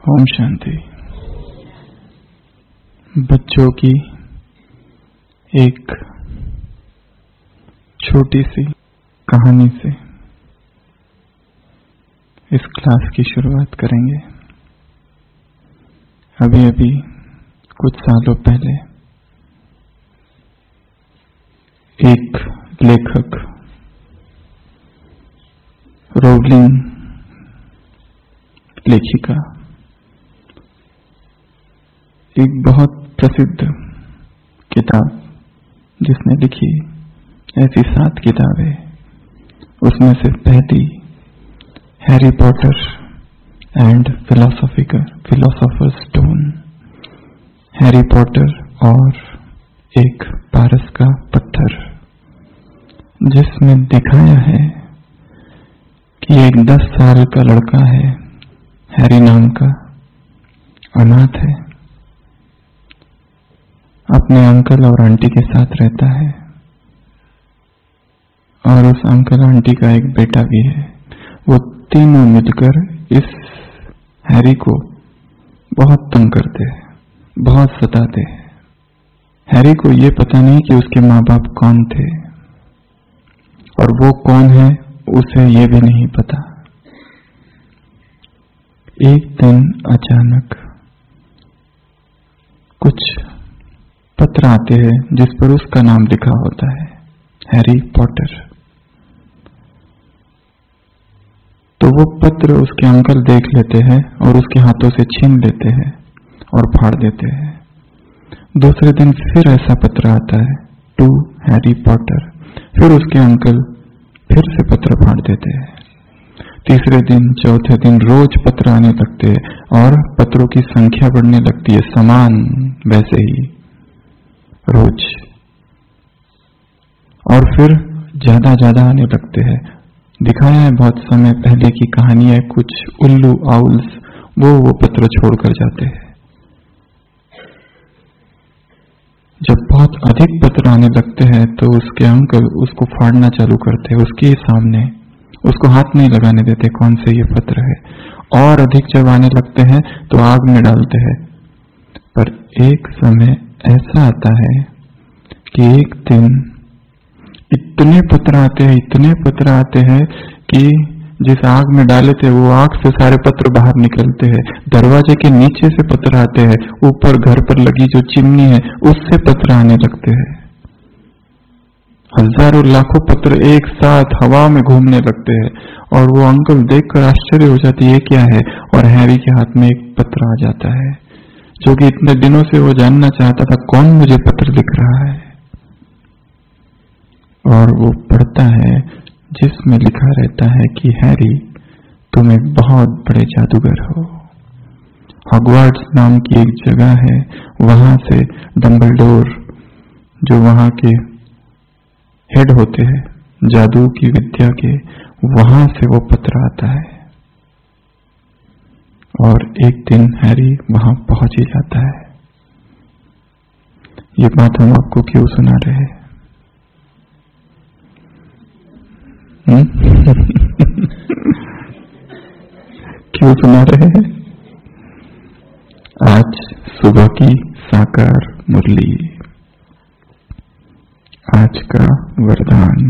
ओम शांति। बच्चों की एक छोटी सी कहानी से इस क्लास की शुरुआत करेंगे। अभी अभी कुछ सालों पहले एक लेखक रोवलिंग लेखिका एक बहुत प्रसिद्ध किताब जिसने लिखी, ऐसी 7 किताबें, उसमें से पहली Harry Potter and philosopher's stone, Harry Potter और एक पारस का पत्थर, जिसमें दिखाया है कि एक 10 साल का लड़का है, हैरी नाम का, अनाथ है, अपने अंकल और आंटी के साथ रहता है और उस अंकल आंटी का एक बेटा भी है। वो तीनों मिलकर इस हैरी को बहुत तंग करते हैं, बहुत सताते हैं। हैरी को ये पता नहीं कि उसके माँ बाप कौन थे और वो कौन है उसे ये भी नहीं पता। एक दिन अचानक कुछ पत्र आते हैं जिस पर उसका नाम लिखा होता है, हैरी पॉटर। तो वो पत्र उसके अंकल देख लेते हैं और उसके हाथों से छीन लेते हैं और फाड़ देते हैं। दूसरे दिन फिर ऐसा पत्र आता है, टू हैरी पॉटर। फिर उसके अंकल फिर से पत्र फाड़ देते हैं। तीसरे दिन, चौथे दिन रोज पत्र आने लगते हैं और पत्रों की संख्या बढ़ने लगती है, समान वैसे ही रोज, और फिर ज्यादा आने लगते हैं। दिखाया है बहुत समय पहले की कहानी है, कुछ उल्लू आउल्स वो पत्र छोड़कर जाते हैं। जब बहुत अधिक पत्र आने लगते हैं तो उसके अंकल उसको फाड़ना चालू करते हैं उसके सामने, उसको हाथ नहीं लगाने देते कौन से ये पत्र है, और अधिक जब आने लगते हैं तो आग में डालते हैं। पर एक समय ऐसा आता है कि एक दिन इतने पत्र आते हैं कि जिस आग में डाले थे वो आग से सारे पत्र बाहर निकलते हैं। दरवाजे के नीचे से पत्र आते हैं, ऊपर घर पर लगी जो चिमनी है उससे पत्र आने लगते हैं। हजारों लाखों पत्र एक साथ हवा में घूमने लगते हैं और वो अंकल देखकर आश्चर्य हो जाती है, क्या है। और हैरी के हाथ में एक पत्र आ जाता है जो कि इतने दिनों से वो जानना चाहता था, कौन मुझे पत्र लिख रहा है। और वो पढ़ता है जिसमें लिखा रहता है कि हैरी, तुम एक बहुत बड़े जादूगर हो। हॉगवर्ट्स नाम की एक जगह है, वहां से डंबलडोर, जो वहां के हेड होते हैं जादू की विद्या के, वहां से वो पत्र आता है। और एक दिन हैरी वहां पहुंच ही जाता है। ये बात हम आपको क्यों सुना रहे हैं? क्यों सुना रहे हैं? आज सुबह की साकार मुरली, आज का वरदान।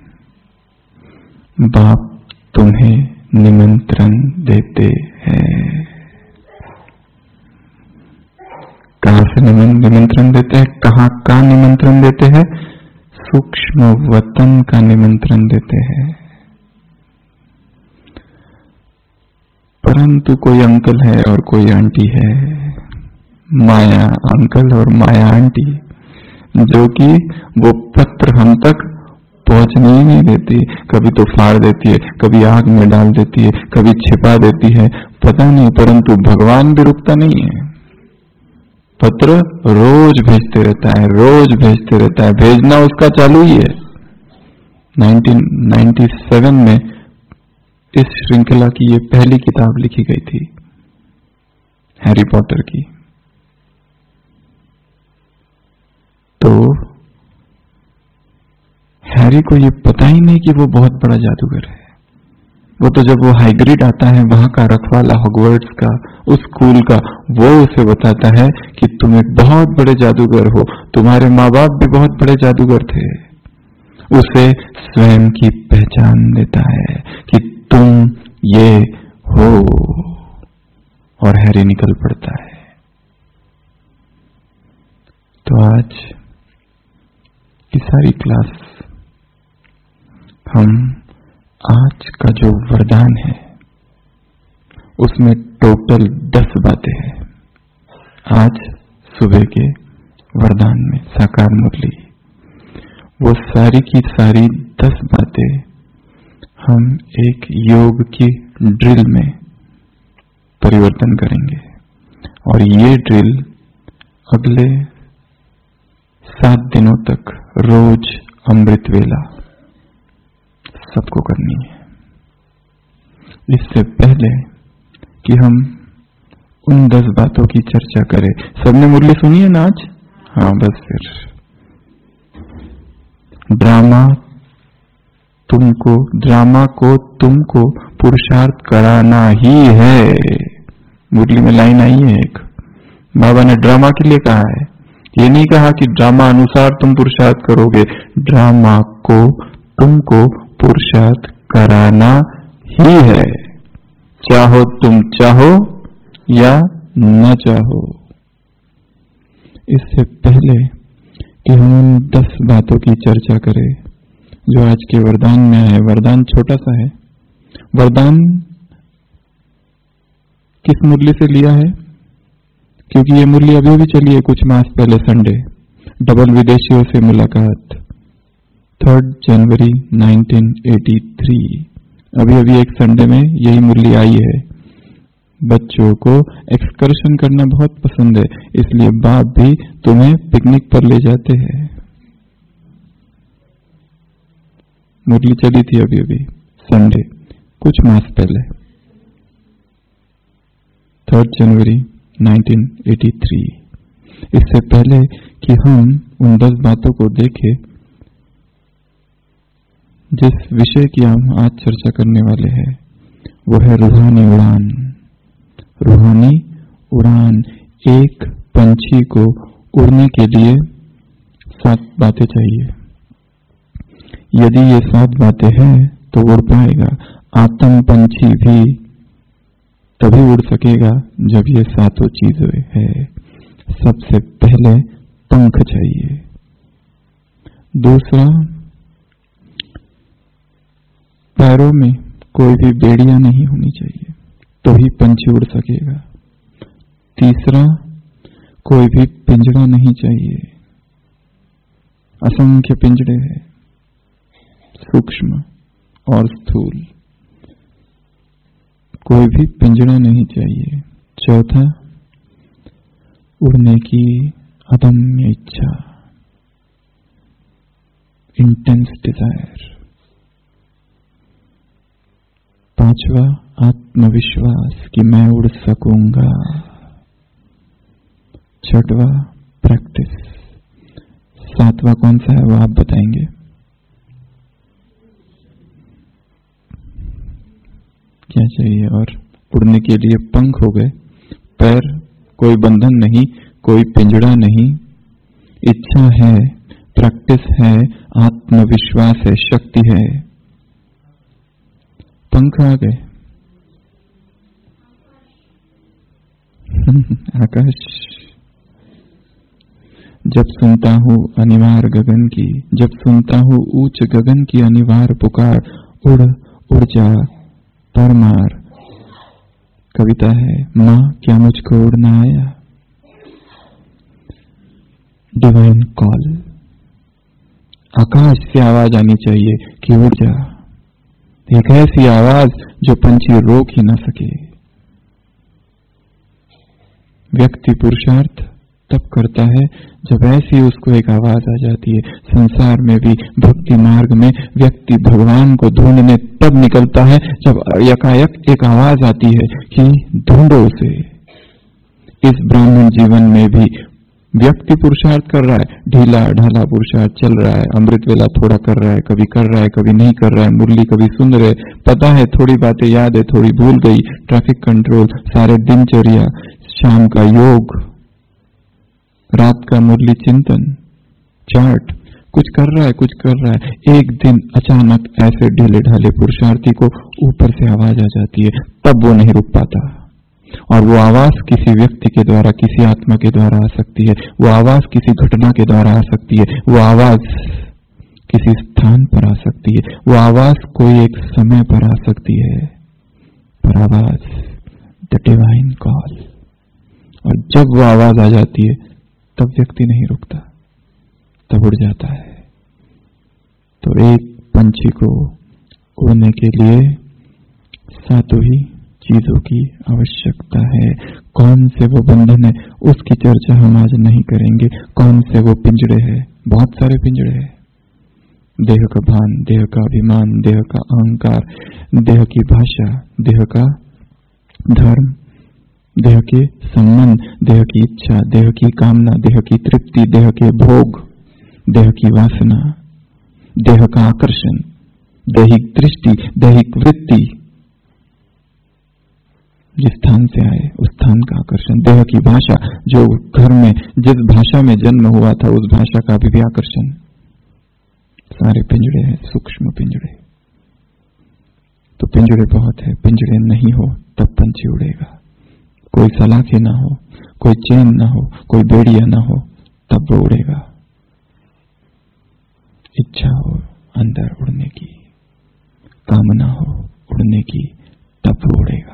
बाप तुम्हें निमंत्रण देते हैं। कहां से निमंत्रण देते हैं? कहां का निमंत्रण देते हैं? सूक्ष्म वतन का निमंत्रण देते हैं। परंतु कोई अंकल है और कोई आंटी है, माया अंकल और माया आंटी, जो कि वो पत्र हम तक पहुंचने ही नहीं देती। कभी तो फाड़ देती है, कभी आग में डाल देती है, कभी छिपा देती है, पता नहीं। परंतु भगवान भी रुकता नहीं है, पत्र रोज भेजते रहता है, भेजना उसका चालू ही है। 1997 में इस श्रृंखला की ये पहली किताब लिखी गई थी, हैरी पॉटर की। तो हैरी को ये पता ही नहीं कि वो बहुत बड़ा जादूगर है। वो तो जब वो हाइग्रिड आता है वहां का रखवाला हॉगवर्ट्स का, उस स्कूल का, वो उसे बताता है कि तुम एक बहुत बड़े जादूगर हो, तुम्हारे माँ बाप भी बहुत बड़े जादूगर थे। उसे स्वयं की पहचान देता है कि तुम ये हो, और हैरी निकल पड़ता है। तो आज की सारी क्लास हम आज का जो वरदान है उसमें टोटल 10 बातें हैं। आज सुबह के वरदान में साकार मुरली, वो सारी की सारी 10 बातें हम एक योग की ड्रिल में परिवर्तन करेंगे, और ये ड्रिल अगले 7 दिनों तक रोज अमृत वेला सबको करनी है। इससे पहले कि हम उन 10 बातों की चर्चा करें, सबने मुरली सुनी है ना आज? हाँ, बस फिर ड्रामा को तुमको पुरुषार्थ कराना ही है। मुरली में लाइन आई है एक, बाबा ने ड्रामा के लिए कहा है, ये नहीं कहा कि ड्रामा अनुसार तुम पुरुषार्थ करोगे, ड्रामा को तुमको पुरुषार्थ कराना ही है, चाहो तुम चाहो या न चाहो। इससे पहले कि हम 10 बातों की चर्चा करें जो आज के वरदान में आए, वरदान छोटा सा है। वरदान किस मुरली से लिया है? क्योंकि ये मुरली अभी भी चली है कुछ मास पहले, संडे, डबल विदेशियों से मुलाकात, 3 जनवरी 1983। अभी एक संडे में यही मुरली आई है। बच्चों को एक्सकर्शन करना बहुत पसंद है, इसलिए बाप भी तुम्हें पिकनिक पर ले जाते हैं। मुरली चली थी अभी संडे कुछ मास पहले, 3 जनवरी 1983। इससे पहले कि हम उन 10 बातों को देखें, जिस विषय की हम आज चर्चा करने वाले हैं वो है रूहानी उड़ान। रूहानी उड़ान, एक पंछी को उड़ने के लिए 7 बातें चाहिए। यदि ये 7 बातें हैं तो उड़ पाएगा। आत्म पंछी भी तभी उड़ सकेगा जब ये 7 चीजें है। सबसे पहले पंख चाहिए, दूसरा पैरों में कोई भी बेड़ियां नहीं होनी चाहिए तो ही पंछी उड़ सकेगा। तीसरा, कोई भी पिंजरा नहीं चाहिए, असंख्य पिंजरे हैं, सूक्ष्म और स्थूल, कोई भी पिंजरा नहीं चाहिए। चौथा, उड़ने की अदम्य इच्छा, इंटेंस डिजायर। पांचवा, आत्मविश्वास कि मैं उड़ सकूंगा। छठवा, प्रैक्टिस। 7वां कौन सा है वो आप बताएंगे? क्या चाहिए? और उड़ने के लिए पंख हो गए, पैर, कोई बंधन नहीं, कोई पिंजड़ा नहीं, इच्छा है, प्रैक्टिस है, आत्मविश्वास है, शक्ति है, पंख आ गए। आकाश। जब सुनता हूँ अनिवार्य गगन की, जब सुनता हूँ ऊंच गगन की अनिवार्य पुकार, उड़ उड़ जा परमार। कविता है, माँ क्या मुझको उड़ना आया? डिवाइन कॉल, आकाश से आवाज आनी चाहिए कि उड़ जा। एक ऐसी आवाज जो पंछी रोक ही ना सके। व्यक्ति पुरुषार्थ तब करता है जब ऐसी उसको एक आवाज आ जाती है। संसार में भी, भक्ति मार्ग में व्यक्ति भगवान को ढूंढने तब निकलता है जब यकायक एक आवाज आती है कि ढूंढो उसे। इस ब्राह्मण जीवन में भी व्यक्ति पुरुषार्थ कर रहा है, ढीला ढाला पुरुषार्थ चल रहा है, अमृत वेला थोड़ा कर रहा है, कभी नहीं कर रहा है, मुरली कभी सुन रहे, पता है थोड़ी बातें याद है, थोड़ी भूल गई, ट्रैफिक कंट्रोल, सारे दिनचर्या, शाम का योग, रात का मुरली चिंतन, चार्ट, कुछ कर रहा है। एक दिन अचानक ऐसे ढीले ढाले पुरुषार्थी को ऊपर से आवाज आ जाती है, तब वो नहीं रुक पाता। और वो आवाज किसी व्यक्ति के द्वारा, किसी आत्मा के द्वारा आ सकती है, वो आवाज किसी घटना के द्वारा आ सकती है, वो आवाज किसी स्थान पर आ सकती है, वो आवाज कोई एक समय पर आ सकती है, पर आवाज द डिवाइन कॉल। और जब वो आवाज आ जाती है तब व्यक्ति नहीं रुकता, तब उड़ जाता है। तो एक पंछी को उड़ने के लिए सातों ही चीजों की आवश्यकता है। कौन से वो बंधन है उसकी चर्चा हम आज नहीं करेंगे, कौन से वो पिंजड़े हैं, बहुत सारे पिंजड़े हैं। देह का भान, देह का अभिमान, देह का अहंकार, देह की भाषा, देह का धर्म, देह के संबंध, देह की इच्छा, देह की कामना, देह की तृप्ति, देह के भोग, देह की वासना, देह का आकर्षण, दैहिक दृष्टि, दैहिक वृत्ति, जिस स्थान से आए उस स्थान का आकर्षण, देह की भाषा, जो घर में जिस भाषा में जन्म हुआ था उस भाषा का भी आकर्षण, सारे पिंजड़े हैं, सूक्ष्म पिंजड़े। तो पिंजड़े बहुत है, पिंजड़े नहीं हो तब पंछी उड़ेगा। कोई सलाखे ना हो, कोई चेन ना हो, कोई बेड़िया ना हो, तब वो उड़ेगा। इच्छा हो अंदर उड़ने की, कामना हो उड़ने की, तब वो उड़ेगा।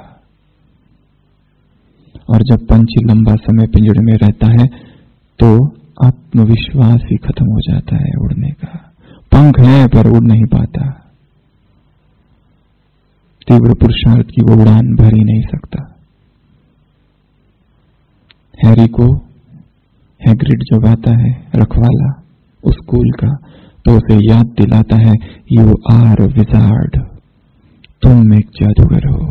और जब पंछी लंबा समय पिंजड़े में रहता है तो आत्मविश्वास ही खत्म हो जाता है उड़ने का। पंख है पर उड़ नहीं पाता, तीव्र पुरुषार्थ की वो उड़ान भर ही नहीं सकता। हैरी को हैग्रिड जब आता है रखवाला उस स्कूल का, तो उसे याद दिलाता है, यू आर अ विजार्ड, तुम एक जादूगर हो,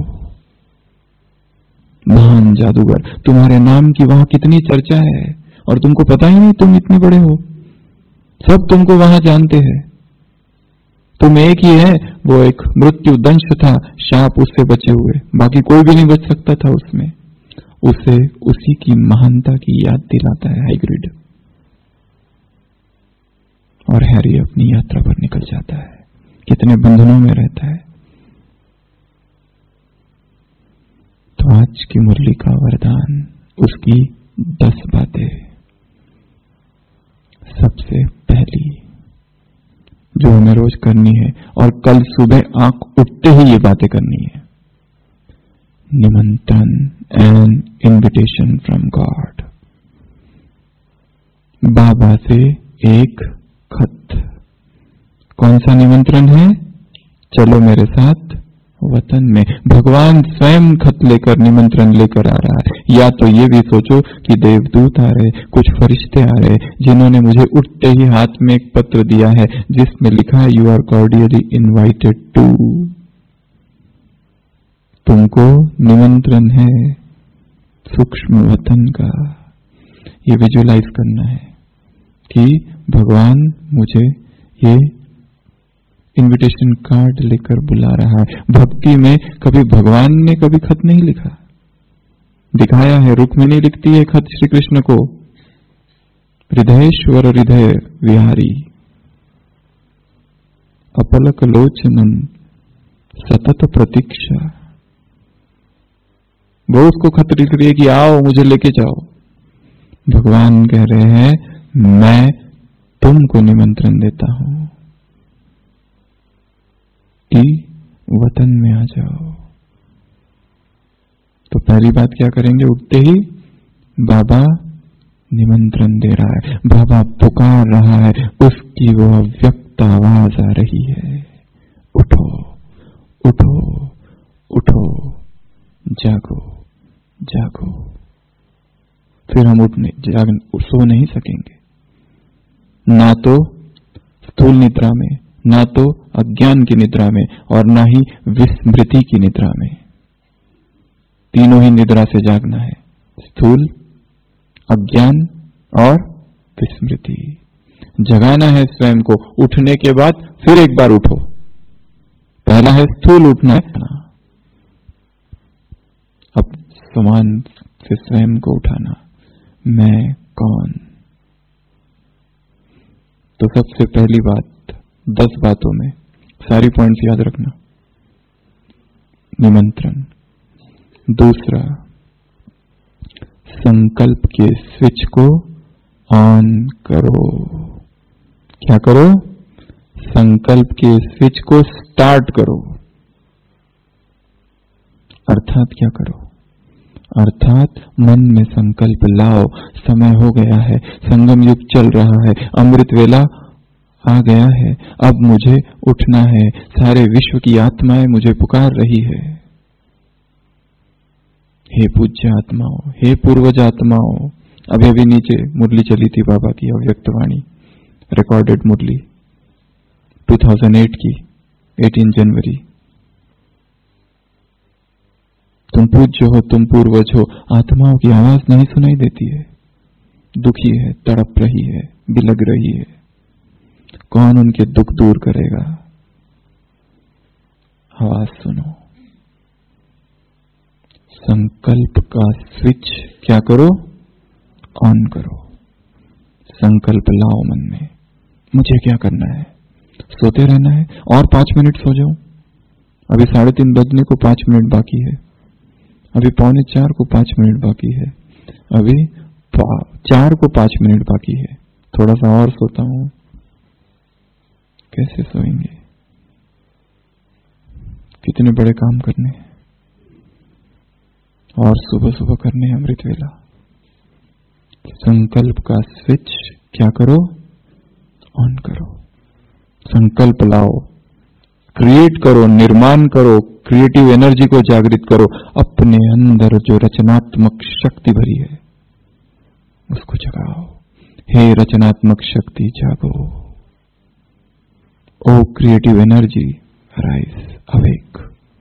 महान जादूगर। तुम्हारे नाम की वहां कितनी चर्चा है और तुमको पता ही नहीं तुम इतने बड़े हो। सब तुमको वहां जानते हैं, तुम एक ही है। वो एक मृत्यु दंश था, शाप उससे बचे हुए, बाकी कोई भी नहीं बच सकता था उसमें। उसे उसी की महानता की याद दिलाता है हैग्रिड। और हैरी अपनी यात्रा पर निकल जाता है, कितने बंधनों में रहता है। तो आज की मुरली का वरदान, उसकी 10 बातें। सबसे पहली जो हमें रोज करनी है और कल सुबह आंख उठते ही ये बातें करनी है, निमंत्रण, एन इन्विटेशन फ्रॉम गॉड। बाबा से एक खत। कौन सा निमंत्रण है? चलो मेरे साथ वतन में। भगवान स्वयं खत लेकर, निमंत्रण लेकर आ रहा है। या तो ये भी सोचो कि देवदूत आ रहे, कुछ फरिश्ते आ रहे, जिन्होंने मुझे उठते ही हाथ में एक पत्र दिया है जिसमें लिखा है, you are cordially invited to. तुमको निमंत्रण है सूक्ष्म वतन का। ये विजुअलाइज करना है कि भगवान मुझे ये इनविटेशन कार्ड लेकर बुला रहा है। भक्ति में कभी भगवान ने कभी खत नहीं लिखा, दिखाया है। रुक्मिणी लिखती है खत श्री कृष्ण को, हृदयेश्वर हृदय विहारी अपलक लोचनम सतत प्रतीक्षा। वो उसको खत लिख रही है कि आओ मुझे लेके जाओ। भगवान कह रहे हैं, मैं तुमको निमंत्रण देता हूं कि वतन में आ जाओ। तो पहली बात क्या करेंगे? उठते ही बाबा निमंत्रण दे रहा है, बाबा पुकार रहा है, उसकी वो अव्यक्त आवाज आ रही है, उठो उठो उठो, जागो जागो। फिर हम सो नहीं सकेंगे, ना तो स्थूल निद्रा में, ना तो अज्ञान की निद्रा में, और ना ही विस्मृति की निद्रा में। तीनों ही निद्रा से जागना है, स्थूल, अज्ञान और विस्मृति। जगाना है स्वयं को, उठने के बाद फिर एक बार उठो। पहला है स्थूल उठना है, अब समान से स्वयं को उठाना। मैं कौन? तो सबसे पहली बात 10 बातों में सारी पॉइंट्स याद रखना। निमंत्रण। दूसरा, संकल्प के स्विच को ऑन करो। क्या करो? संकल्प के स्विच को स्टार्ट करो। अर्थात क्या करो? अर्थात मन में संकल्प लाओ। समय हो गया है, संगम युग चल रहा है, अमृत वेला आ गया है, अब मुझे उठना है। सारे विश्व की आत्माएं मुझे पुकार रही है। हे पूज्य आत्माओं, हे पूर्वज आत्माओं। अभी अभी नीचे मुरली चली थी बाबा की, अव्यक्त वाणी, रिकॉर्डेड मुरली 2008 की, 18 जनवरी। तुम पूज्य हो, तुम पूर्वज हो। आत्माओं की आवाज नहीं सुनाई देती है, दुखी है, तड़प रही है, बिलग रही है। कौन उनके दुख दूर करेगा? आवाज सुनो। संकल्प का स्विच क्या करो? ऑन करो। संकल्प लाओ मन में, मुझे क्या करना है? सोते रहना है और 5 मिनट सो जाऊं। अभी 3:30 बजने को 5 मिनट बाकी है, अभी 3:45 को 5 मिनट बाकी है, अभी 4 को 5 मिनट बाकी है। थोड़ा सा और सोता हूं। कैसे सोएंगे? कितने बड़े काम करने हैं, और सुबह सुबह करने हैं अमृत वेला। संकल्प का स्विच क्या करो? ऑन करो। संकल्प लाओ, क्रिएट करो, निर्माण करो, क्रिएटिव एनर्जी को जागृत करो। अपने अंदर जो रचनात्मक शक्ति भरी है उसको जगाओ। हे रचनात्मक शक्ति जागो। O creative energy rise awake.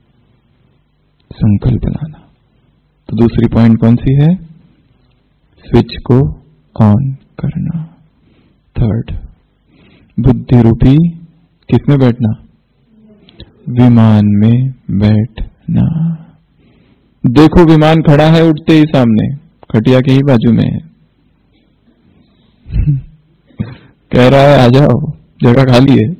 संकल्प लाना। तो दूसरी पॉइंट कौन सी है? स्विच को ऑन करना। थर्ड, बुद्धि रूपी किसमें बैठना? विमान में बैठना। देखो विमान खड़ा है उठते ही सामने, खटिया के ही बाजू में है। कह रहा है आ जाओ, जगह खाली है,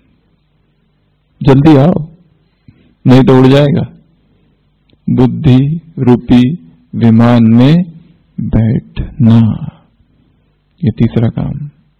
जल्दी आओ, नहीं तो उड़ जाएगा। बुद्धि रूपी विमान में बैठना, ये तीसरा काम।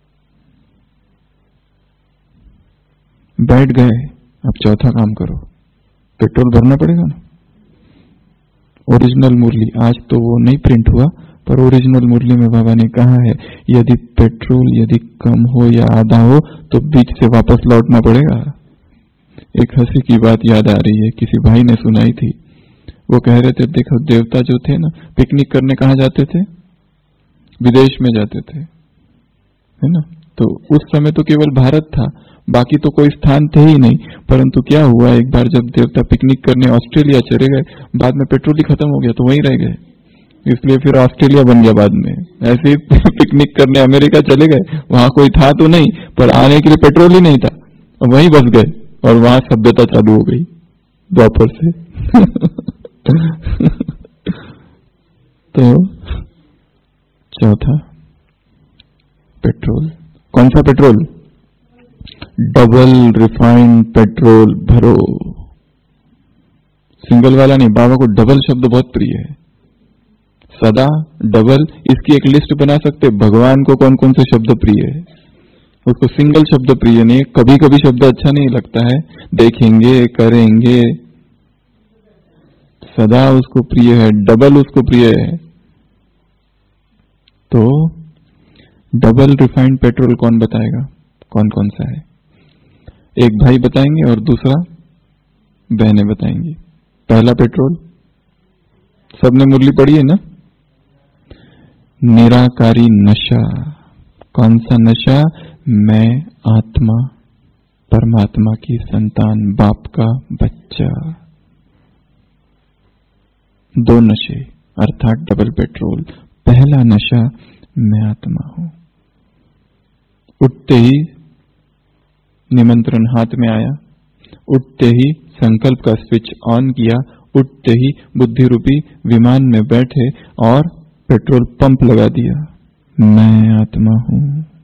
बैठ गए, अब चौथा काम करो। पेट्रोल भरना पड़ेगा ना। ओरिजिनल मुरली, आज तो वो नहीं प्रिंट हुआ, पर ओरिजिनल मुरली में बाबा ने कहा है यदि पेट्रोल यदि कम हो या आधा हो तो बीच से वापस लौटना पड़ेगा। एक हंसी की बात याद आ रही है, किसी भाई ने सुनाई थी। वो कह रहे थे देखो देवता जो थे ना, पिकनिक करने कहाँ जाते थे? विदेश में जाते थे, है ना। तो उस समय तो केवल भारत था, बाकी तो कोई स्थान थे ही नहीं। परंतु क्या हुआ, एक बार जब देवता पिकनिक करने ऑस्ट्रेलिया चले गए, बाद में पेट्रोल ही खत्म हो गया तो वहीं रह गए, इसलिए फिर ऑस्ट्रेलिया बन गया बाद में। ऐसे ही पिकनिक करने अमेरिका चले गए, वहां कोई था तो नहीं, पर आने के लिए पेट्रोल ही नहीं था, वहीं बस गए और वहां सभ्यता चालू हो गई द्वापर से। तो चौथा, पेट्रोल। कौन सा पेट्रोल? डबल रिफाइंड पेट्रोल भरो। सिंगल वाला नहीं, बाबा को डबल शब्द बहुत प्रिय है। सदा, डबल, इसकी एक लिस्ट बना सकते। भगवान को कौन कौन से शब्द प्रिय है, उसको सिंगल शब्द प्रिय नहीं। कभी कभी शब्द अच्छा नहीं लगता है, देखेंगे, करेंगे, सदा उसको प्रिय है, डबल उसको प्रिय है। तो डबल रिफाइंड पेट्रोल कौन बताएगा कौन कौन सा है? एक भाई बताएंगे और दूसरा बहनें बताएंगी। पहला पेट्रोल, सबने मुरली पढ़ी है ना? निराकारी नशा। कौन सा नशा? मैं आत्मा, परमात्मा की संतान, बाप का बच्चा। 2 नशे अर्थात डबल पेट्रोल। पहला नशा मैं आत्मा हूं। उठते ही निमंत्रण हाथ में आया, उठते ही संकल्प का स्विच ऑन किया, उठते ही बुद्धि रूपी विमान में बैठे और पेट्रोल पंप लगा दिया। मैं आत्मा हूं,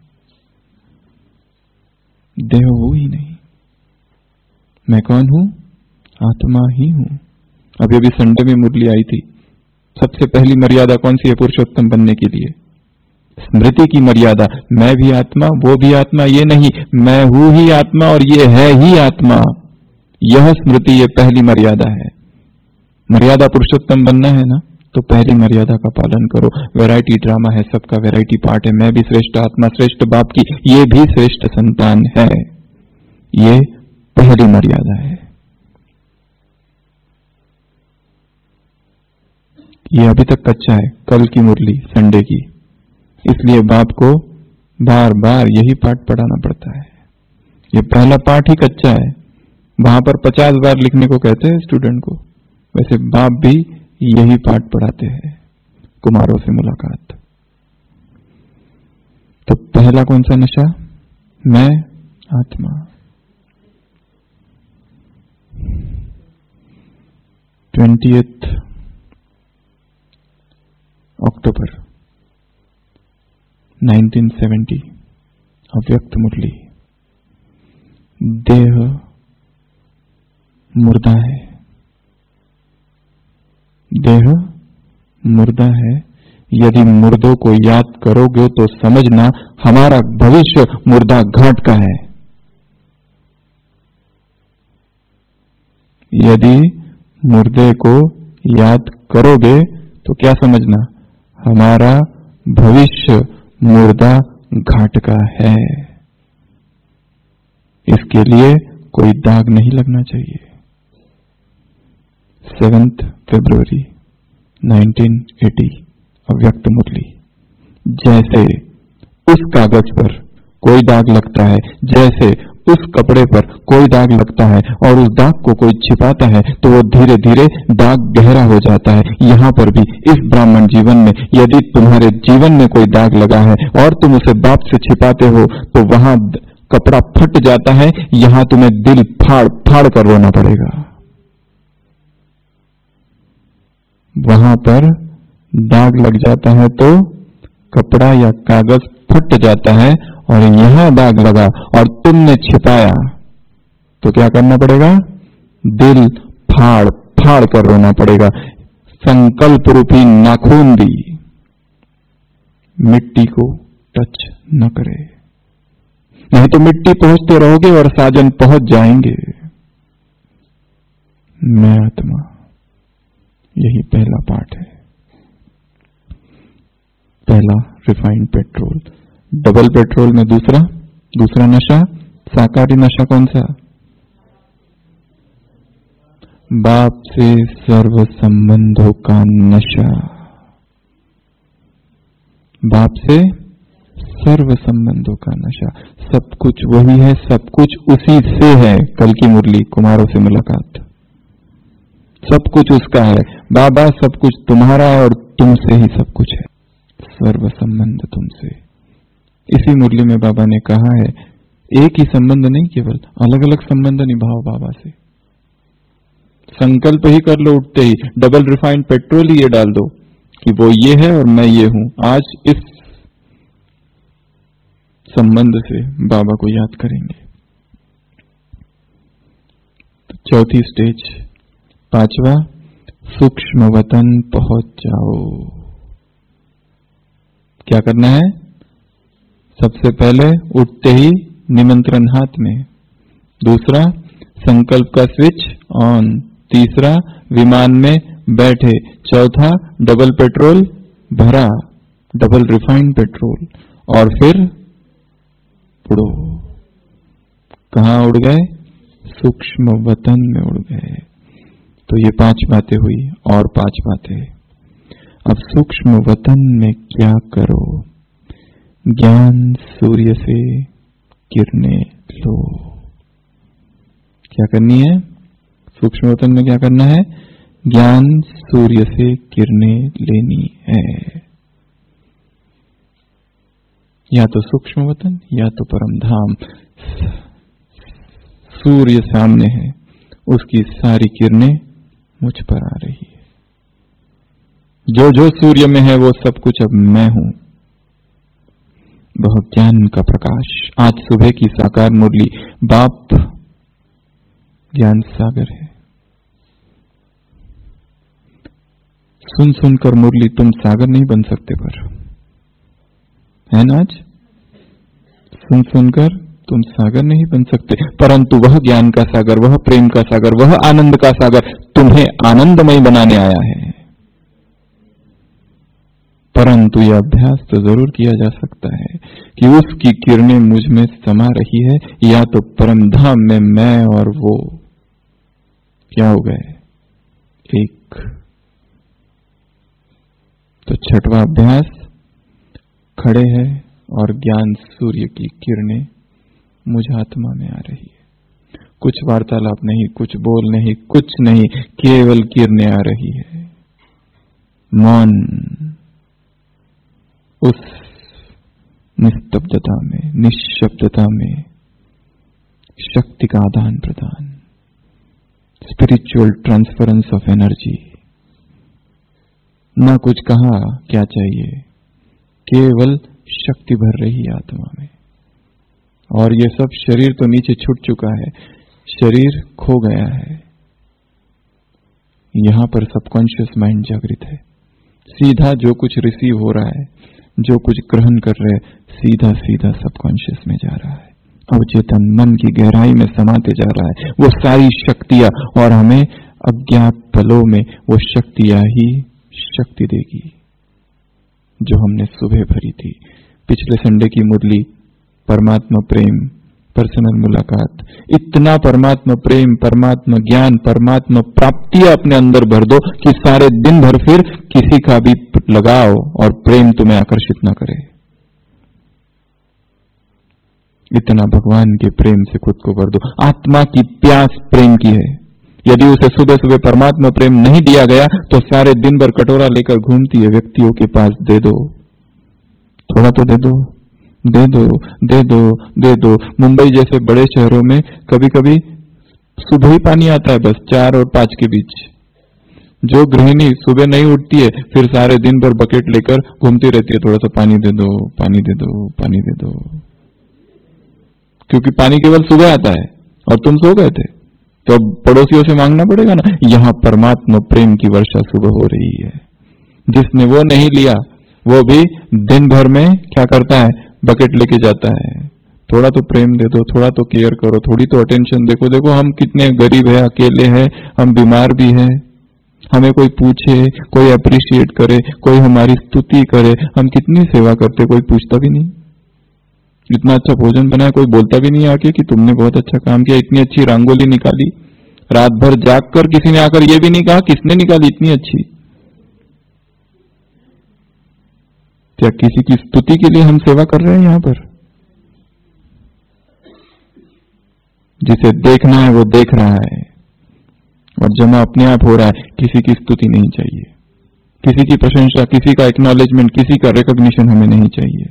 देह हूं ही नहीं। मैं कौन हूं? आत्मा ही हूं। अभी अभी संडे में मुरली आई थी। सबसे पहली मर्यादा कौन सी है पुरुषोत्तम बनने के लिए? स्मृति की मर्यादा। मैं भी आत्मा, वो भी आत्मा, ये नहीं मैं हूं ही आत्मा और ये है ही आत्मा। यह स्मृति, ये पहली मर्यादा है। मर्यादा पुरुषोत्तम बनना है ना, तो पहली मर्यादा का पालन करो। वैरायटी ड्रामा है, सबका वैरायटी पार्ट है। मैं भी श्रेष्ठ आत्मा, श्रेष्ठ बाप की, ये भी श्रेष्ठ संतान है। ये पहली मर्यादा है। ये अभी तक कच्चा है, कल की मुरली संडे की, इसलिए बाप को बार बार यही पाठ पढ़ाना पड़ता है। ये पहला पाठ ही कच्चा है, वहां पर 50 बार लिखने को कहते हैं स्टूडेंट को, वैसे बाप भी यही पाठ पढ़ाते हैं। कुमारों से मुलाकात। तो पहला कौन सा नशा? मैं आत्मा। 20 अक्टूबर 1970 अव्यक्त मुरली। देह मुर्दा है, देह मुर्दा है। यदि मुर्दों को याद करोगे तो समझना हमारा भविष्य मुर्दा घाट का है। यदि मुर्दे को याद करोगे तो क्या समझना? हमारा भविष्य मुर्दा घाट का है। इसके लिए कोई दाग नहीं लगना चाहिए। 7 फरवरी 1980 अव्यक्त मुरली। जैसे उस कागज पर कोई दाग लगता है, जैसे उस कपड़े पर कोई दाग लगता है और उस दाग को कोई छिपाता है तो वो धीरे धीरे दाग गहरा हो जाता है। यहाँ पर भी इस ब्राह्मण जीवन में यदि तुम्हारे जीवन में कोई दाग लगा है और तुम उसे बाप से छिपाते हो तो वहां कपड़ा फट जाता है। यहाँ तुम्हें दिल फाड़ फाड़ कर रोना पड़ेगा। वहां पर दाग लग जाता है तो कपड़ा या कागज फट जाता है, और यहां दाग लगा और तुमने छिपाया तो क्या करना पड़ेगा? दिल फाड़ फाड़ कर रोना पड़ेगा। संकल्प रूपी नाखून भी मिट्टी को टच न करे, नहीं तो मिट्टी पहुंचते रहोगे और साजन पहुंच जाएंगे। मैं आत्मा, यही पहला पाठ है। पहला रिफाइंड पेट्रोल। डबल पेट्रोल में दूसरा नशा, साकारी नशा कौन सा? बाप से सर्व संबंधों का नशा। बाप से सर्व संबंधों का नशा। सब कुछ वही है, सब कुछ उसी से है। कल की मुरली कुमारों से मुलाकात। सब कुछ उसका है। बाबा सब कुछ तुम्हारा है और तुमसे ही सब कुछ है। सर्व संबंध तुमसे। इसी मुरली में बाबा ने कहा है एक ही संबंध नहीं, केवल अलग अलग संबंध निभाओ बाबा से। संकल्प ही कर लो उठते ही, डबल रिफाइंड पेट्रोल ही ये डाल दो कि वो ये है और मैं ये हूं। आज इस संबंध से बाबा को याद करेंगे। तो चौथी स्टेज, 5वां, सूक्ष्म वतन पहुंच जाओ। क्या करना है? सबसे पहले उठते ही निमंत्रण हाथ में, दूसरा संकल्प का स्विच ऑन, तीसरा विमान में बैठे, चौथा डबल पेट्रोल भरा, डबल रिफाइंड पेट्रोल, और फिर उड़ो। कहां उड़ गए? सूक्ष्म वतन में उड़ गए। तो ये 5 बातें हुई और 5 बातें। अब सूक्ष्म वतन में क्या करो? ज्ञान सूर्य से किरणें लो। क्या करनी है? सूक्ष्म वतन में क्या करना है? ज्ञान सूर्य से किरणें लेनी है। या तो सूक्ष्म वतन या तो परम धाम। सूर्य सामने है, उसकी सारी किरणें मुझ पर आ रही है। जो जो सूर्य में है वो सब कुछ अब मैं हूं। वह ज्ञान का प्रकाश। आज सुबह की साकार मुरली, बाप ज्ञान सागर है। सुन सुनकर मुरली तुम सागर नहीं बन सकते, पर है ना? आज सुन सुनकर तुम सागर नहीं बन सकते, परंतु वह ज्ञान का सागर, वह प्रेम का सागर, वह आनंद का सागर तुम्हें आनंदमय बनाने आया है। परंतु यह अभ्यास तो जरूर किया जा सकता है कि उसकी किरणें मुझ में समा रही है, या तो परम धाम में मैं और वो क्या हो गए, एक। तो छठवां अभ्यास, खड़े हैं और ज्ञान सूर्य की किरणें मुझ आत्मा में आ रही है। कुछ वार्तालाप नहीं, कुछ बोल नहीं, कुछ नहीं, केवल किरणें आ रही है। मौन, उस निस्तब्धता में, निश्शब्दता में शक्ति का आदान प्रदान, स्पिरिचुअल ट्रांसफरेंस ऑफ एनर्जी। ना कुछ कहा क्या चाहिए, केवल शक्ति भर रही है आत्मा में। और ये सब शरीर तो नीचे छूट चुका है, शरीर खो गया है। यहां पर सबकॉन्शियस माइंड जागृत है। सीधा जो कुछ रिसीव हो रहा है, जो कुछ ग्रहण कर रहे हैं, सीधा सीधा सबकॉन्शियस में जा रहा है। अवचेतन मन की गहराई में समाते जा रहा है वो सारी शक्तियां, और हमें अज्ञात पलों में वो शक्तियां ही शक्ति देगी जो हमने सुबह भरी थी। पिछले संडे की मुरली, परमात्मा प्रेम, पर्सनल मुलाकात, इतना परमात्मा प्रेम, परमात्मा ज्ञान, परमात्मा प्राप्ति अपने अंदर भर दो कि सारे दिन भर फिर किसी का भी लगाओ और प्रेम तुम्हें आकर्षित ना करे। इतना भगवान के प्रेम से खुद को भर दो। आत्मा की प्यास प्रेम की है। यदि उसे सुबह सुबह परमात्मा प्रेम नहीं दिया गया तो सारे दिन भर कटोरा लेकर घूमती है व्यक्तियों के पास। दे दो, थोड़ा तो दे दो, दे दो, दे दो, दे दो। मुंबई जैसे बड़े शहरों में कभी कभी सुबह ही पानी आता है, बस 4 और 5 के बीच। जो गृहिणी सुबह नहीं उठती है, फिर सारे दिन भर बकेट लेकर घूमती रहती है, थोड़ा सा पानी दे दो, पानी दे दो, पानी दे दो, क्योंकि पानी केवल सुबह आता है और तुम सो गए थे, तो अब पड़ोसियों से मांगना पड़ेगा ना। यहां परमात्मा प्रेम की वर्षा सुबह हो रही है। जिसने वो नहीं लिया वो भी दिन भर में क्या करता है, बकेट लेके जाता है। थोड़ा तो प्रेम दे दो, थोड़ा तो केयर करो, थोड़ी तो अटेंशन। देखो देखो हम कितने गरीब है, अकेले हैं, हम बीमार भी हैं। हमें कोई पूछे, कोई अप्रिशिएट करे, कोई हमारी स्तुति करे, हम कितनी सेवा करते, कोई पूछता भी नहीं। इतना अच्छा भोजन बनाया, कोई बोलता भी नहीं आके कि तुमने बहुत अच्छा काम किया। इतनी अच्छी रंगोली निकाली, रात भर जाग कर किसी ने आकर ये भी नहीं कहा किसने निकाली इतनी अच्छी। क्या किसी की स्तुति के लिए हम सेवा कर रहे हैं यहां पर? जिसे देखना है वो देख रहा है और जमा अपने आप हो रहा है। किसी की स्तुति नहीं चाहिए, किसी की प्रशंसा, किसी का एक्नॉलेजमेंट, किसी का रिकॉग्निशन हमें नहीं चाहिए।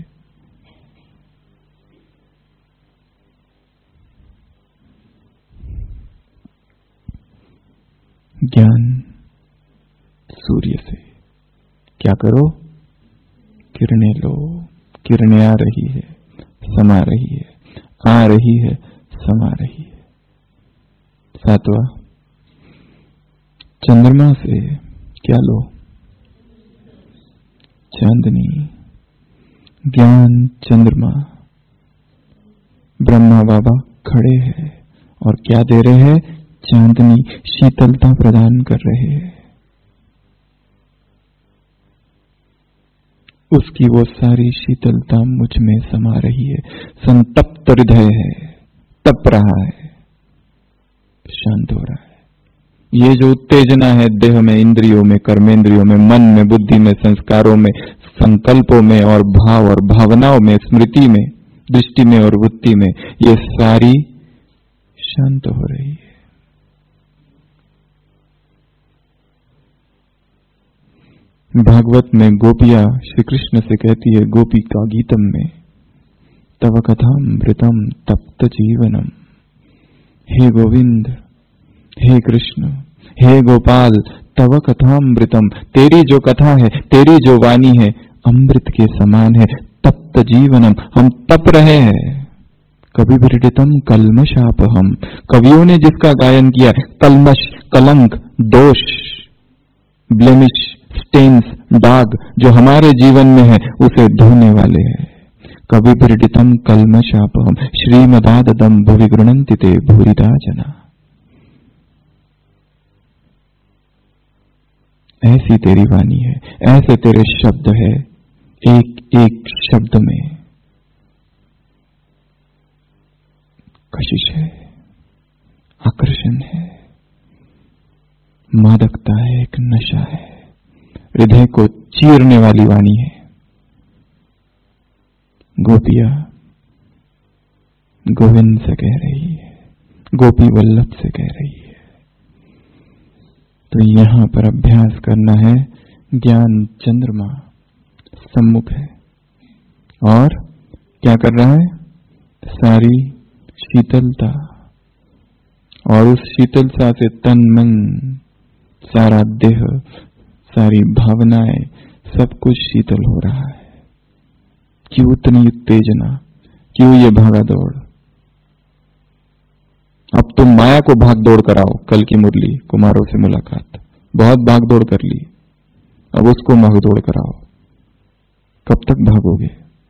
ज्ञान सूर्य से क्या करो, किरणें लो। किरणें आ रही है, समा रही है, आ रही है, समा रही है। 7वां, चंद्रमा से क्या लो, चांदनी। ज्ञान चंद्रमा, ब्रह्मा बाबा खड़े हैं और क्या दे रहे हैं, चांदनी, शीतलता प्रदान कर रहे हैं। उसकी वो सारी शीतलता मुझ में समा रही है। संतप्त हृदय है, तप रहा है, शांत हो रहा है। ये जो उत्तेजना है देह में, इंद्रियों में, कर्मेंद्रियों में, मन में, बुद्धि में, संस्कारों में, संकल्पों में और भाव और भावनाओं में, स्मृति में, दृष्टि में और वृत्ति में, ये सारी शांत हो रही है। भागवत में गोपियां श्री कृष्ण से कहती है, गोपी का गीतम में, तव कथामृतम तप्त जीवनम। हे गोविंद, हे कृष्ण, हे गोपाल, तव कथामृतम, तेरी जो कथा है, तेरी जो वाणी है, अमृत के समान है। तप्त जीवनम, हम तप रहे हैं। कवि विरडितम कल्मशापहम, कवियों ने जिसका गायन किया, कल्मश, कलंक, दोष, ब्लेमिश, स्टेन्स, दाग जो हमारे जीवन में है, उसे धोने वाले हैं। कवि विरडितम कल्मशापहम श्रीमदाददम भुवि गृणन्ति ते भूरिदा जना। ऐसी तेरी वाणी है, ऐसे तेरे शब्द है, एक एक शब्द में कशिश है, आकर्षण है, मादकता है, एक नशा है, हृदय को चीरने वाली वाणी है। गोपिया गोविंद से कह रही है, गोपी वल्लभ से कह रही है। तो यहां पर अभ्यास करना है। ज्ञान चंद्रमा सम्मुख है और क्या कर रहा है? सारी शीतलता, और उस शीतलता से तन मन, सारा देह, सारी भावनाएं, सब कुछ शीतल हो रहा है। क्यों इतनी उत्तेजना, क्यों ये भागा दौड़? अब तुम माया को भाग दौड़ कराओ। कल की मुरली कुमारों से मुलाकात, बहुत भाग दौड़ कर ली, अब उसको भाग दौड़ कराओ। कब तक भागोगे?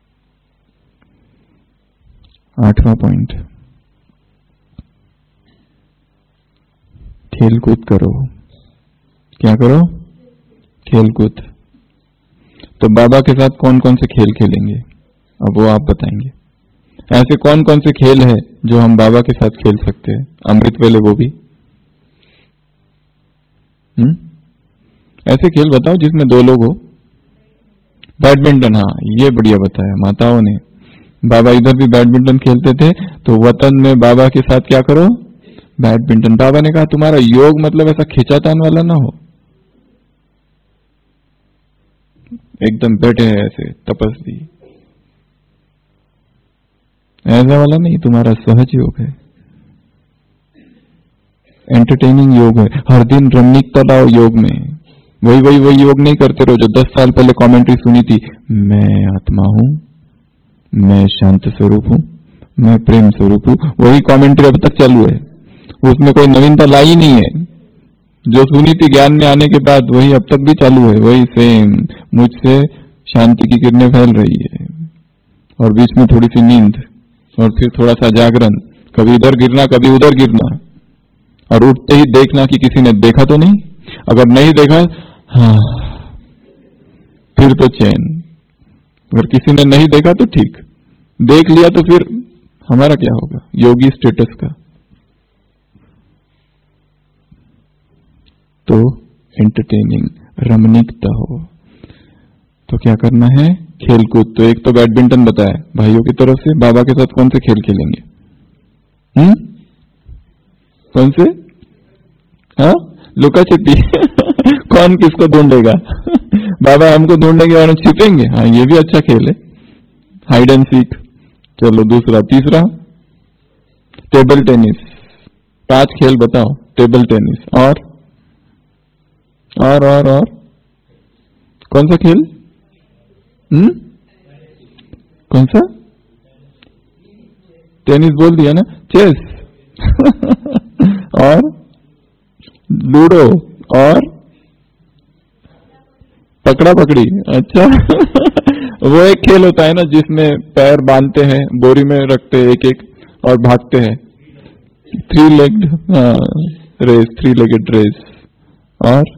8वां पॉइंट, खेल कूद करो। क्या करो? खेल कूद। तो बाबा के साथ कौन कौन से खेल खेलेंगे, अब वो आप बताएंगे। ऐसे कौन कौन से खेल है जो हम बाबा के साथ खेल सकते हैं? अमृत वेले वो भी ऐसे खेल बताओ जिसमें 2 लोग हो। बैडमिंटन, हाँ ये बढ़िया बताया माताओं ने। बाबा इधर भी बैडमिंटन खेलते थे, तो वतन में बाबा के साथ क्या करो? बैडमिंटन। बाबा ने कहा तुम्हारा योग मतलब ऐसा खिंचातान वाला ना हो, एकदम बैठे हैं ऐसे तपस्वी, ऐसा वाला नहीं। तुम्हारा सहज योग है, एंटरटेनिंग योग है। हर दिन रमणीकता लाओ योग में। वही योग नहीं करते रहो जो 10 साल पहले कमेंट्री सुनी थी। मैं आत्मा हूं, मैं शांत स्वरूप हूं, मैं प्रेम स्वरूप हूं। वही कमेंट्री अब तक चालू है, उसमें कोई नवीनता लाई नहीं है। जो सुनी थी ज्ञान में आने के बाद वही अब तक भी चालू है, वही सेम। मुझसे शांति की किरणें फैल रही है, और बीच में थोड़ी सी नींद, और फिर थोड़ा सा जागरण, कभी इधर गिरना कभी उधर गिरना, और उठते ही देखना कि किसी ने देखा तो नहीं। अगर नहीं देखा, हाँ, फिर तो चैन। अगर किसी ने नहीं देखा तो ठीक, देख लिया तो फिर हमारा क्या होगा योगी स्टेटस का। तो एंटरटेनिंग, रमणीकता हो। तो क्या करना है? खेलकूद। तो एक तो बैडमिंटन बताया भाइयों की तरफ से। बाबा के साथ कौन से खेल खेलेंगे? कौन से? हाँ, लुका छिपी। कौन किसको ढूंढेगा? बाबा हमको ढूंढेंगे और छिपेंगे। हाँ, ये भी अच्छा खेल है, हाइड एंड सीक। चलो दूसरा। तीसरा टेबल टेनिस। 5 खेल बताओ। टेबल टेनिस और कौन सा खेल? कौन सा? टेनिस बोल दिया ना। चेस और लूडो और पकड़ा पकड़ी। अच्छा वो एक खेल होता है ना जिसमें पैर बांधते हैं, बोरी में रखते हैं एक एक और भागते हैं। 3 लेग्ड रेस, 3 लेगेड रेस। और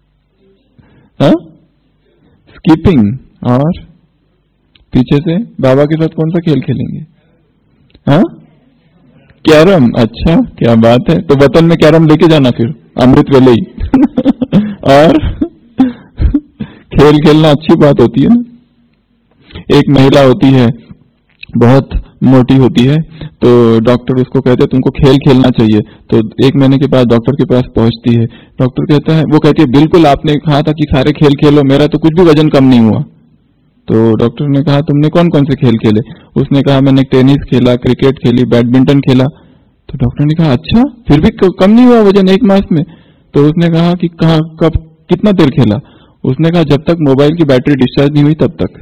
स्कीपिंग। और पीछे से बाबा के साथ कौन सा खेल खेलेंगे? हाँ, कैरम। अच्छा, क्या बात है। तो वतन में कैरम लेके जाना फिर अमृत वेले ही। और खेल खेलना अच्छी बात होती है ना। एक महिला होती है, बहुत मोटी होती है, तो डॉक्टर उसको कहते हैं तुमको खेल खेलना चाहिए। तो 1 महीने के बाद डॉक्टर के पास पहुंचती है। डॉक्टर कहता है, वो कहती है बिल्कुल आपने कहा था कि सारे खेल खेलो, मेरा तो कुछ भी वजन कम नहीं हुआ। तो डॉक्टर ने कहा तुमने कौन कौन से खेल खेले? उसने कहा मैंने टेनिस खेला, क्रिकेट खेली, बैडमिंटन खेला। तो डॉक्टर ने कहा अच्छा, फिर भी कम नहीं हुआ वजन 1 मास में? तो उसने कहा कि कहा कब कितना देर खेला? उसने कहा जब तक मोबाइल की बैटरी डिस्चार्ज नहीं हुई तब तक।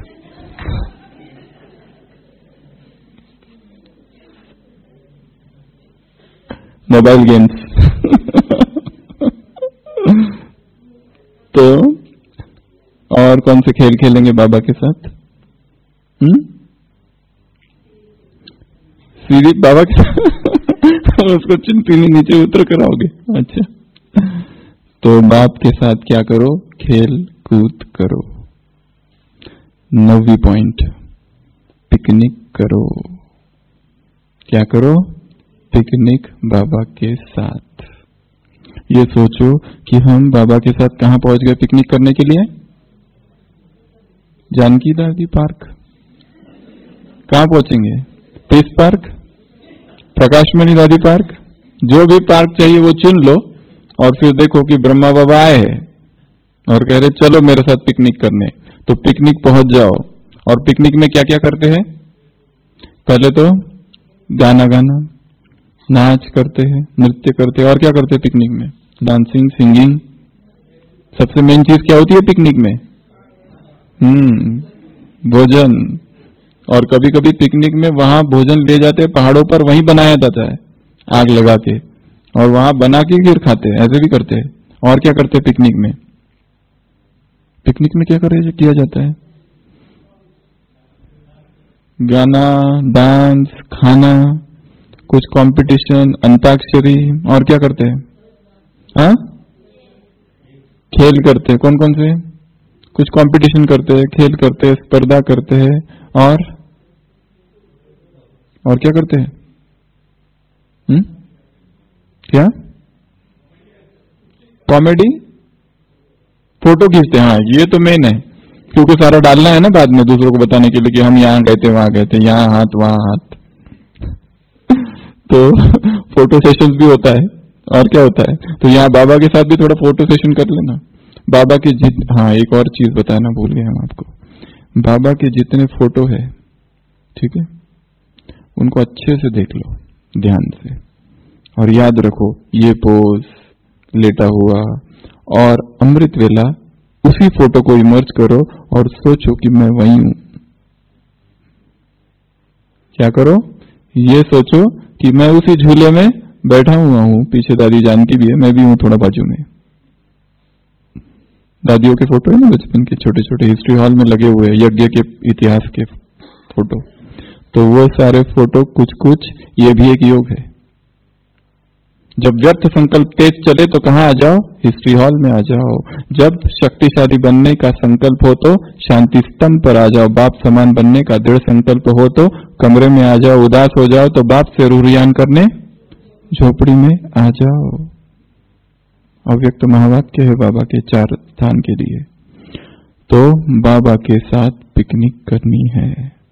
Mobile games. तो और कौन से खेल खेलेंगे बाबा के साथ? सीधी बाबा के साथ उसको चिंटी में नीचे उतर कराओगे? अच्छा, तो बाप के साथ क्या करो? खेल कूद करो। 9वीं पॉइंट, पिकनिक करो। क्या करो? पिकनिक बाबा के साथ। ये सोचो कि हम बाबा के साथ कहां पहुंच गए पिकनिक करने के लिए? जानकी दादी पार्क। कहां पहुंचेंगे? पीस पार्क, प्रकाशमणि दादी पार्क, जो भी पार्क चाहिए वो चुन लो और फिर देखो कि ब्रह्मा बाबा आए हैं और कह रहे चलो मेरे साथ पिकनिक करने। तो पिकनिक पहुंच जाओ। और पिकनिक में क्या क्या करते हैं? पहले तो गाना गाना, नाच करते हैं, नृत्य करते हैं। और क्या करते हैं पिकनिक में? Dancing, singing. सबसे मेन चीज क्या होती है पिकनिक में? भोजन। और कभी कभी पिकनिक में वहां भोजन ले जाते हैं पहाड़ों पर, वहीं बनाया जाता है आग लगा के, और वहां बना के फिर खाते हैं। ऐसे भी करते हैं। और क्या करते हैं पिकनिक में? पिकनिक में क्या किया जाता है? गाना, डांस, खाना, कुछ कंपटीशन, अंताक्षरी। और क्या करते हैं? हाँ, खेल करते हैं। कौन कौन से? कुछ कंपटीशन करते हैं, खेल करते हैं, स्पर्धा करते हैं। और क्या करते हैं? क्या? कॉमेडी, फोटो खींचते हैं। हाँ, ये तो मेन है, क्योंकि सारा डालना है ना बाद में दूसरों को बताने के लिए कि हम यहाँ गए थे, वहां गए थे, यहाँ हाथ वहां हाथ। तो फोटो सेशंस भी होता है। और क्या होता है? तो यहाँ बाबा के साथ भी थोड़ा फोटो सेशन कर लेना। बाबा के हाँ, एक और चीज बताना भूल गए हम आपको। बाबा के जितने फोटो है, ठीक है, उनको अच्छे से देख लो ध्यान से, और याद रखो ये पोज, लेटा हुआ, और अमृत वेला, उसी फोटो को इमर्ज करो और सोचो कि मैं वही हूं। क्या करो? ये सोचो कि मैं उसी झूले में बैठा हुआ हूं, पीछे दादी जानकी भी है, मैं भी हूं थोड़ा बाजू में। दादियों के फोटो है ना बचपन के, छोटे छोटे हिस्ट्री हॉल में लगे हुए, यज्ञ के इतिहास के फोटो। तो वो सारे फोटो कुछ कुछ, ये भी एक योग है। जब व्यर्थ संकल्प तेज चले तो कहां आ जाओ? हिस्ट्री हॉल में आ जाओ। जब शक्तिशाली बनने का संकल्प हो तो शांति स्तंभ पर आ जाओ। बाप समान बनने का दृढ़ संकल्प हो तो कमरे में आ जाओ। उदास हो जाओ तो बाप से रूहरियान करने झोपड़ी में आ जाओ। अव्यक्त महावाक्य है बाबा के 4 स्थान के लिए। तो बाबा के साथ पिकनिक करनी है।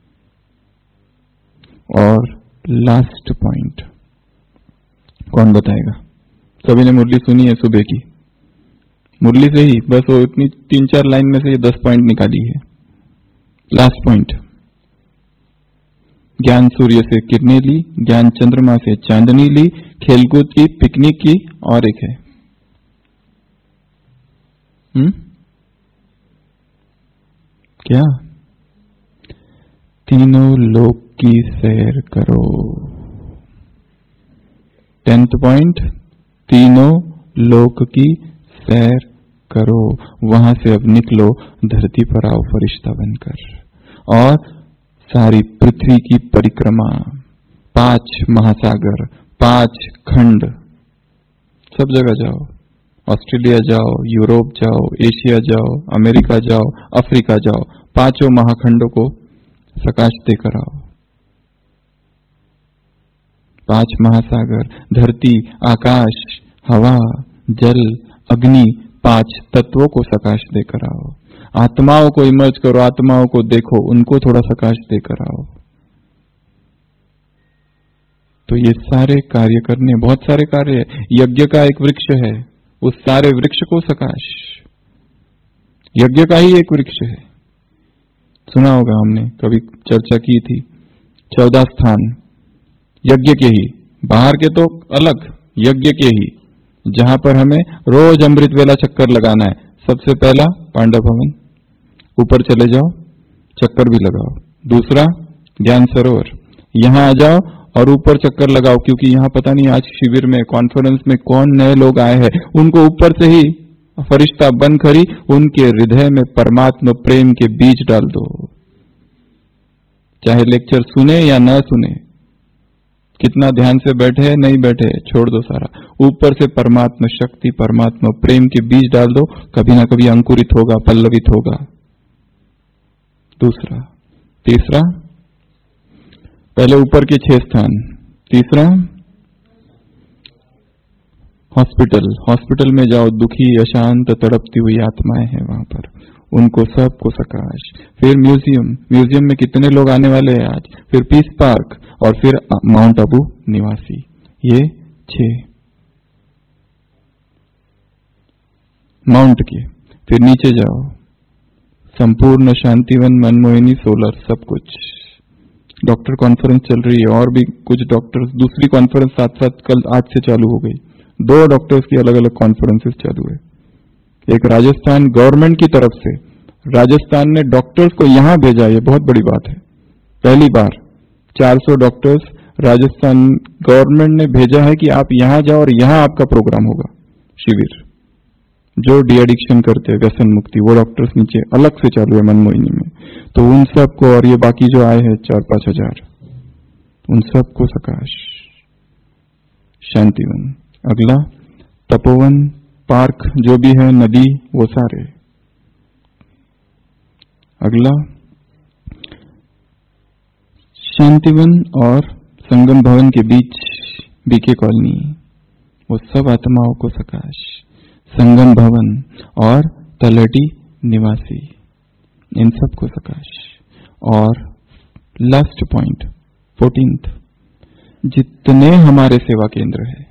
और लास्ट पॉइंट कौन बताएगा? सभी ने मुरली सुनी है सुबह की? मुरली से ही बस वो इतनी 3-4 लाइन में से ये 10 पॉइंट निकाली है। लास्ट पॉइंट, ज्ञान सूर्य से किरणें ली, ज्ञान चंद्रमा से चांदनी ली, खेलकूद की, पिकनिक की, और एक है क्या? तीनों लोक की सैर करो। 10th पॉइंट, तीनों लोक की सैर करो। वहां से अब निकलो, धरती पर आओ फरिश्ता बनकर, और सारी पृथ्वी की परिक्रमा, 5 महासागर, 5 खंड, सब जगह जाओ। ऑस्ट्रेलिया जाओ, यूरोप जाओ, एशिया जाओ, अमेरिका जाओ, अफ्रीका जाओ, 5 महाखंडों को प्रकाश देकर आओ। 5 महासागर, धरती, आकाश, हवा, जल, अग्नि, 5 तत्वों को प्रकाश देकर आओ। आत्माओं को इमर्ज करो, आत्माओं को देखो, उनको थोड़ा प्रकाश देकर आओ। तो ये सारे कार्य करने, बहुत सारे कार्य है। यज्ञ का एक वृक्ष है, उस सारे वृक्ष को प्रकाश, यज्ञ का ही एक वृक्ष है। सुना होगा, हमने कभी चर्चा की थी। 14 स्थान यज्ञ के ही, बाहर के तो अलग, यज्ञ के ही, जहां पर हमें रोज अमृत वेला चक्कर लगाना है। सबसे पहला पांडव भवन, ऊपर चले जाओ, चक्कर भी लगाओ। दूसरा ज्ञान सरोवर, यहां आ जाओ और ऊपर चक्कर लगाओ, क्योंकि यहाँ पता नहीं आज शिविर में, कॉन्फ्रेंस में कौन नए लोग आए हैं, उनको ऊपर से ही फरिश्ता बन करी उनके हृदय में परमात्मा प्रेम के बीज डाल दो। चाहे लेक्चर सुने या न सुने, कितना ध्यान से बैठे नहीं बैठे, छोड़ दो सारा, ऊपर से परमात्मा शक्ति, परमात्मा प्रेम के बीज डाल दो, कभी ना कभी अंकुरित होगा, पल्लवित होगा। दूसरा, तीसरा, पहले ऊपर के 6 स्थान। तीसरा हॉस्पिटल, हॉस्पिटल में जाओ, दुखी अशांत तड़पती हुई आत्माएं हैं वहां पर, उनको सबको सकाश। फिर म्यूजियम, म्यूजियम में कितने लोग आने वाले हैं आज। फिर पीस पार्क, और फिर माउंट आबू निवासी। ये 6 माउंट के। फिर नीचे जाओ, संपूर्ण शांतिवन, मनमोहिनी, सोलर, सब कुछ। डॉक्टर कॉन्फ्रेंस चल रही है, और भी कुछ डॉक्टर्स, दूसरी कॉन्फ्रेंस साथ साथ कल आज से चालू हो गई। 2 डॉक्टर्स की अलग अलग कॉन्फ्रेंसेस चालू है। एक राजस्थान गवर्नमेंट की तरफ से, राजस्थान ने डॉक्टर्स को यहां भेजा, ये बहुत बड़ी बात है। पहली बार 400 डॉक्टर्स राजस्थान गवर्नमेंट ने भेजा है कि आप यहां जाओ और यहां आपका प्रोग्राम होगा, शिविर। जो डी एडिक्शन करते हैं, व्यसन मुक्ति, वो डॉक्टर्स नीचे अलग से चालू है मनमोहिनी में। तो उन सबको, और ये बाकी जो आए हैं 4-5 हजार, उन सबको सकाश। शांतिवन। अगला तपोवन, पार्क जो भी है, नदी, वो सारे। अगला शांतिवन और संगम भवन के बीच बीके कॉलोनी, वो सब आत्माओं को सकाश। संगम भवन और तलहटी निवासी, इन सबको सकाश। और लास्ट पॉइंट 14th, जितने हमारे सेवा केंद्र है,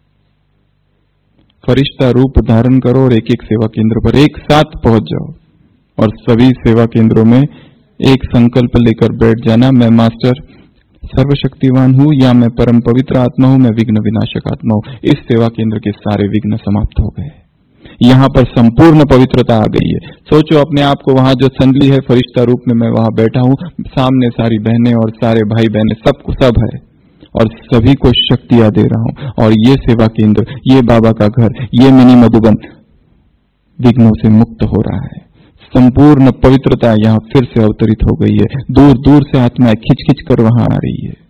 फरिश्ता रूप धारण करो और एक एक सेवा केंद्र पर एक साथ पहुंच जाओ, और सभी सेवा केंद्रों में एक संकल्प लेकर बैठ जाना, मैं मास्टर सर्वशक्तिवान हूं, या मैं परम पवित्र आत्मा हूं, मैं विघ्न विनाशक आत्मा हूं। इस सेवा केंद्र के सारे विघ्न समाप्त हो गए, यहां पर संपूर्ण पवित्रता आ गई है। सोचो अपने आप को वहां जो संदली है, फरिश्ता रूप में मैं वहां बैठा हूं, सामने सारी बहनें और सारे भाई बहनें, सब है, और सभी को शक्तियां दे रहा हूं। और ये सेवा केंद्र, ये बाबा का घर, ये मिनी मधुबन विघ्नों से मुक्त हो रहा है। संपूर्ण पवित्रता यहां फिर से अवतरित हो गई है। दूर दूर से आत्माएं खिंच खिंच कर वहां आ रही है।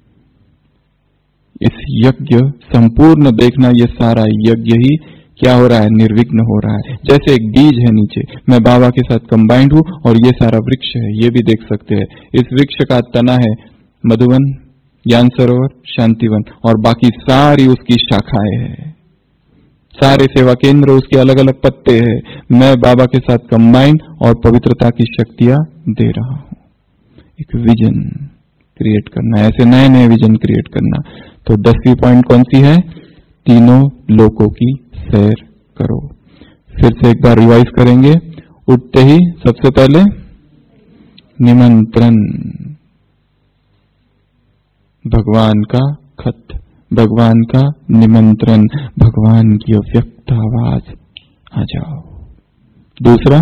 इस यज्ञ संपूर्ण देखना, ये सारा यज्ञ ही क्या हो रहा है, निर्विघ्न हो रहा है। जैसे एक बीज है नीचे, मैं बाबा के साथ कंबाइंड हूं, और ये सारा वृक्ष है, ये भी देख सकते हैं। इस वृक्ष का तना है मधुवन, ज्ञान सरोवर, शांतिवन, और बाकी सारी उसकी शाखाएं हैं। सारे सेवा केंद्र उसके अलग अलग पत्ते हैं। मैं बाबा के साथ कंबाइंड और पवित्रता की शक्तियां दे रहा हूं। एक विजन क्रिएट करना, ऐसे नए नए विजन क्रिएट करना। तो 10वीं पॉइंट कौन सी है? तीनों लोकों की सैर करो। फिर से एक बार रिवाइज करेंगे। उठते ही सबसे पहले निमंत्रण, भगवान का खत, भगवान का निमंत्रण, भगवान की अव्यक्त आवाज, आ जाओ। दूसरा,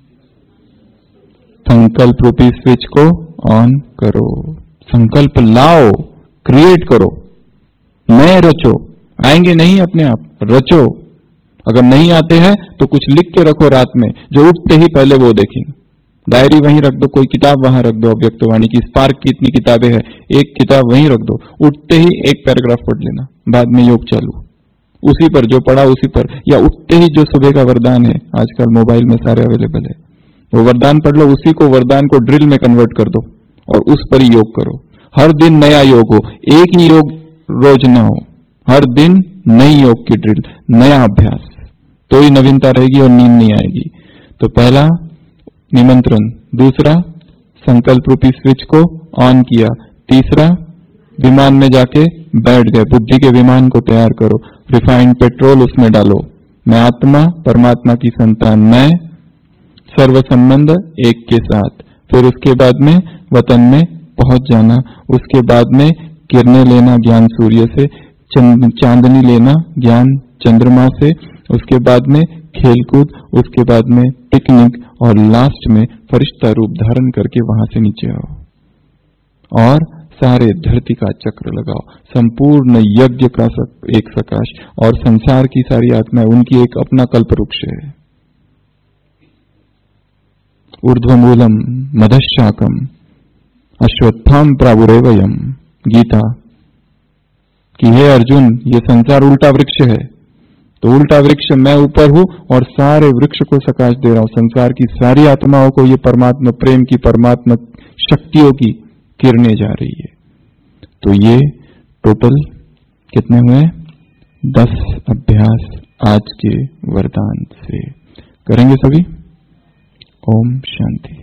संकल्प रूपी स्विच को ऑन करो, संकल्प लाओ, क्रिएट करो, नए रचो। आएंगे नहीं अपने आप, रचो। अगर नहीं आते हैं तो कुछ लिख के रखो रात में, जो उठते ही पहले वो देखेंगे। डायरी वहीं रख दो, कोई किताब वहां रख दो, अव्यक्तवाणी की, स्पार्क की इतनी किताबें हैं, एक किताब वहीं रख दो। उठते ही एक पैराग्राफ पढ़ लेना, बाद में योग चालू, उसी पर जो पढ़ा उसी पर, या उठते ही जो सुबह का वरदान है, आजकल मोबाइल में सारे अवेलेबल है, वो वरदान पढ़ लो, उसी को वरदान को ड्रिल में कन्वर्ट कर दो और उस पर ही योग करो। हर दिन नया योग हो, एक ही योग रोज ना हो, हर दिन नई योग की ड्रिल, नया अभ्यास, तो ही नवीनता रहेगी और नींद नहीं आएगी। तो पहला निमंत्रण, दूसरा संकल्प रूपी स्विच को ऑन किया, तीसरा विमान में जाके बैठ गए, बुद्धि के विमान को तैयार करो, रिफाइंड पेट्रोल उसमें डालो। मैं आत्मा, परमात्मा की संतान, मैं सर्व संबंध एक के साथ, फिर उसके बाद में वतन में पहुंच जाना, उसके बाद में किरणें लेना ज्ञान सूर्य से, चांदनी लेना ज्ञान चंद्रमा से, उसके बाद में खेलकूद, उसके बाद में पिकनिक, और लास्ट में फरिश्ता रूप धारण करके वहां से नीचे आओ और सारे धरती का चक्र लगाओ, संपूर्ण यज्ञ का एक सकाश, और संसार की सारी आत्माएं उनकी एक अपना कल्प वृक्ष है। ऊर्ध्वमूलम मदशाकम अश्वत्थाम प्रावुरेवयम, गीता कि हे अर्जुन ये संसार उल्टा वृक्ष है, तो उल्टा वृक्ष मैं ऊपर हूं और सारे वृक्ष को सकाश दे रहा हूं, संसार की सारी आत्माओं को ये परमात्मा प्रेम की, परमात्मा शक्तियों की किरणें जा रही है। तो ये टोटल कितने हुए? 10 अभ्यास आज के वरदान से करेंगे सभी। ओम शांति।